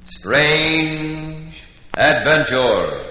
Strange Adventure.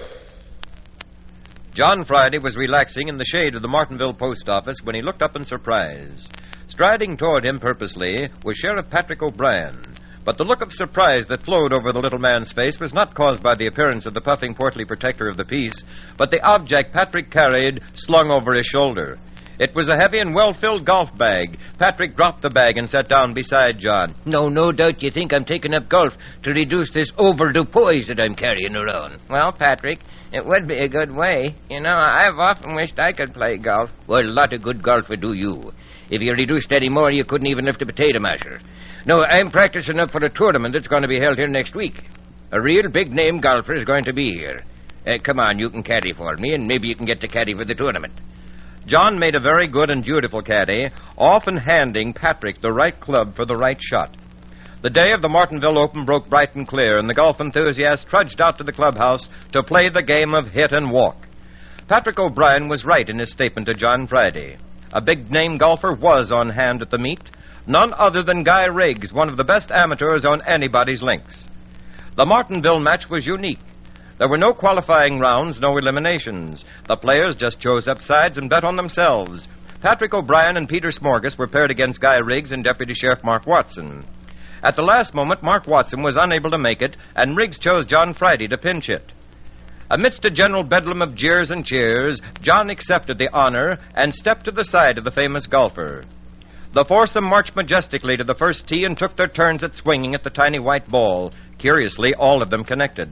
John Friday was relaxing in the shade of the Martinville post office when he looked up in surprise. Striding toward him purposely was Sheriff Patrick O'Brien. But the look of surprise that flowed over the little man's face was not caused by the appearance of the puffing, portly protector of the peace, but the object Patrick carried slung over his shoulder. It was a heavy and well-filled golf bag. Patrick dropped the bag and sat down beside John. No doubt you think I'm taking up golf to reduce this overdue poise that I'm carrying around. Well, Patrick, it would be a good way. You know, I've often wished I could play golf. Well, a lot of good golf would do you. If you reduced any more, you couldn't even lift a potato masher. No, I'm practicing up for a tournament that's going to be held here next week. A real big-name golfer is going to be here. Come on, you can caddy for me, and maybe you can get to caddy for the tournament. John made a very good and dutiful caddy, often handing Patrick the right club for the right shot. The day of the Martinville Open broke bright and clear, and the golf enthusiasts trudged out to the clubhouse to play the game of hit and walk. Patrick O'Brien was right in his statement to John Friday. A big-name golfer was on hand at the meet, none other than Guy Riggs, one of the best amateurs on anybody's links. The Martinville match was unique. There were no qualifying rounds, no eliminations. The players just chose up sides and bet on themselves. Patrick O'Brien and Peter Smorgas were paired against Guy Riggs and Deputy Sheriff Mark Watson. At the last moment, Mark Watson was unable to make it, and Riggs chose John Friday to pinch hit. Amidst a general bedlam of jeers and cheers, John accepted the honor and stepped to the side of the famous golfer. The foursome marched majestically to the first tee and took their turns at swinging at the tiny white ball, curiously all of them connected.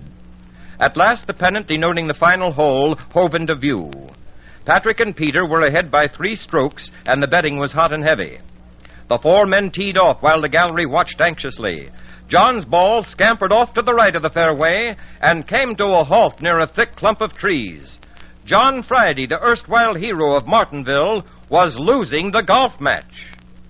At last, the pennant denoting the final hole hove into view. Patrick and Peter were ahead by 3 strokes, and the betting was hot and heavy. The 4 men teed off while the gallery watched anxiously. John's ball scampered off to the right of the fairway and came to a halt near a thick clump of trees. John Friday, the erstwhile hero of Martinville, was losing the golf match.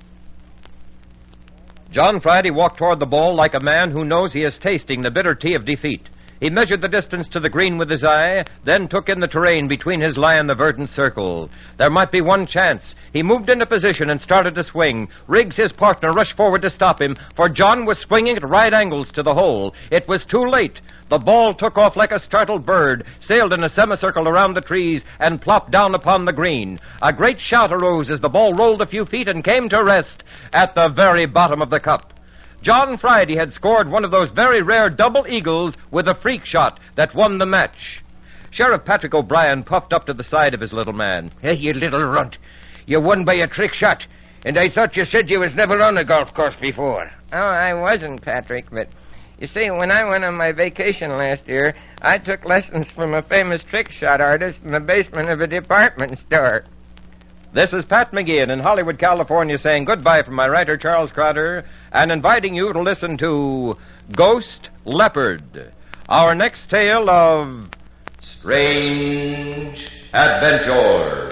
John Friday walked toward the ball like a man who knows he is tasting the bitter tea of defeat. He measured the distance to the green with his eye, then took in the terrain between his lie and the verdant circle. There might be one chance. He moved into position and started to swing. Riggs, his partner, rushed forward to stop him, for John was swinging at right angles to the hole. It was too late. The ball took off like a startled bird, sailed in a semicircle around the trees, and plopped down upon the green. A great shout arose as the ball rolled a few feet and came to rest at the very bottom of the cup. John Friday had scored one of those very rare double eagles with a freak shot that won the match. Sheriff Patrick O'Brien puffed up to the side of his little man. Hey, you little runt. You won by a trick shot, and I thought you said you was never on a golf course before. Oh, I wasn't, Patrick, but you see, when I went on my vacation last year, I took lessons from a famous trick shot artist in the basement of a department store. This is Pat McGeehan in Hollywood, California, saying goodbye from my writer, Charles Crowder, and inviting you to listen to Ghost Leopard, our next tale of strange adventure.